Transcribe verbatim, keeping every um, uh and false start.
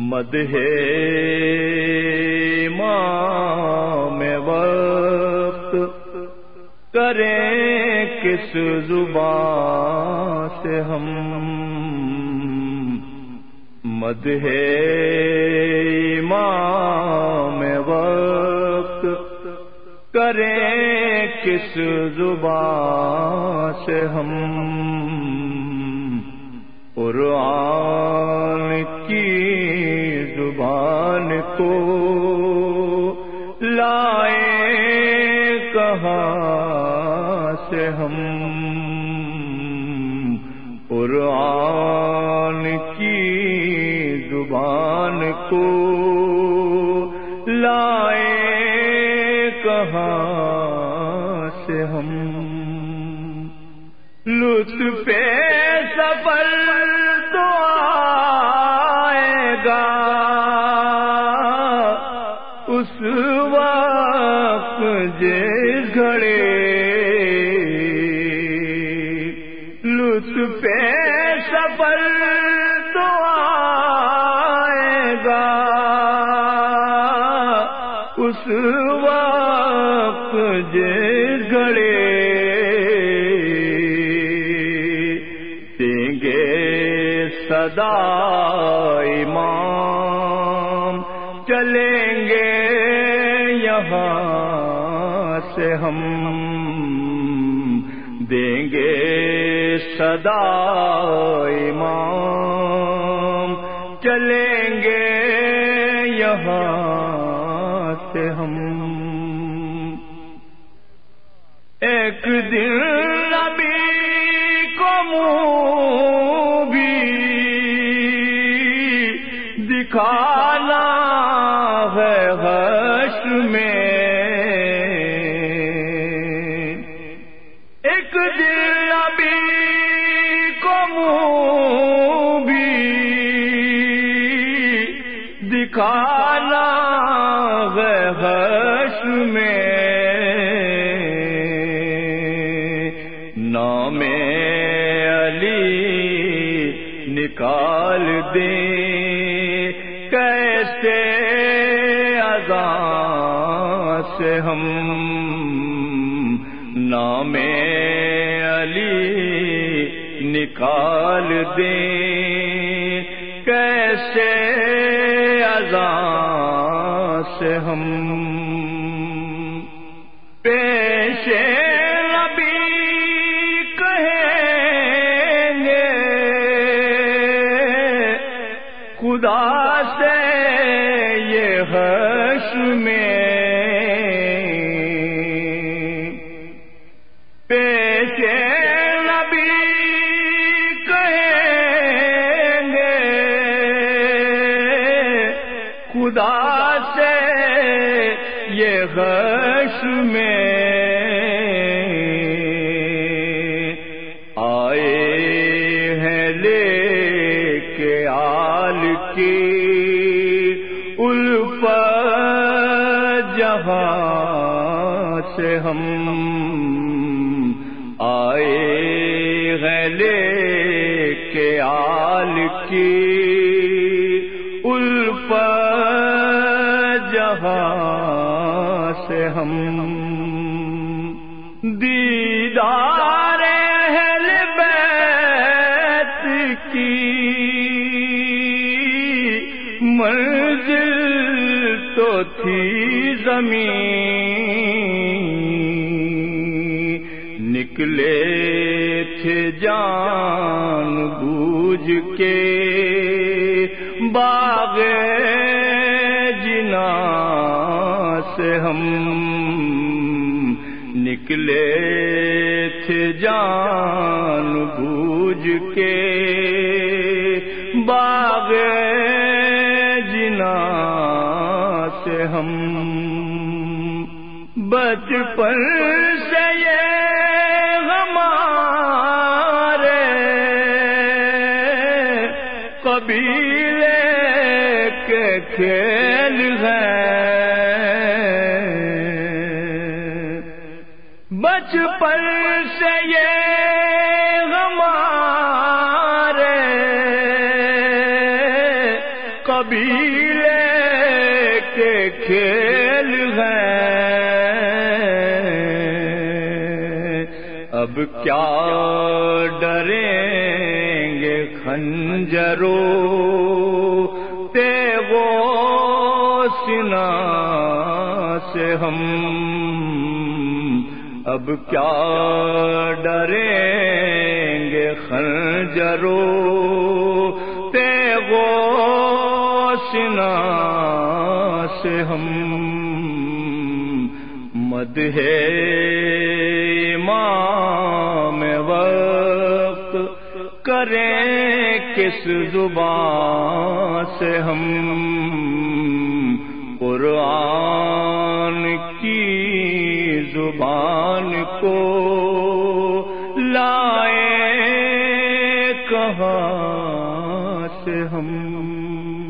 مدح امام وقت کریں کس زبان سے ہم، مدح امام وقت کریں کس زبان سے ہم، قرآن کی زبان کو لائیں کہاں سے ہم، قرآن کی زبان کو لائیں کہاں سے ہم، لطف سفر تو آئے گا اس وقت جس گھڑے، لطف سفر تو آئے گا اس وقت جس گھڑے، دیں گے صدا امام چلیں گے یہاں سے ہم، دیں گے صدا امام چلیں گے یہاں سے ہم، ایک دن نبی کو منہ بھی دکھانا ہے حشر میں، ایک دن نبی کو منہ بھی دکھانا ہے حشر میں، نام علی نکال دیں کیسے اذان سے ہم، نام علی نکال دیں کیسے اذان سے ہم، پیش نبی کہیں گے خدا سے یہ حشر میں، پیش نبی کہیں گے خدا سے یہ حشر میں، آئے ہیں لے کے آل کی الفت جہاں سے ہم، آئے ہیں لے کے آل کی الفت جہاں سے ہم، دیدار اہل بیت کی منزل تو تھی زمین، نکلے تھے جان بوجھ کے باغ جنا سے ہم، نکلے تھے جان بوجھ کے باغ جنا سے ہم، بچپن سے یہ ہمارے قبیلے کے کھیل ہیں، بچپن سے یہ ہمارے قبیلے کے کھیل ہیں، اب کیا ڈریں گے خنجروں تیغو سنا سے ہم، اب کیا ڈریں گے خنجروں تیغو سنا سے ہم، مدح امام وقت کریں کس زبان سے ہم، قرآن کی زبان کو لائیں کہاں سے ہم۔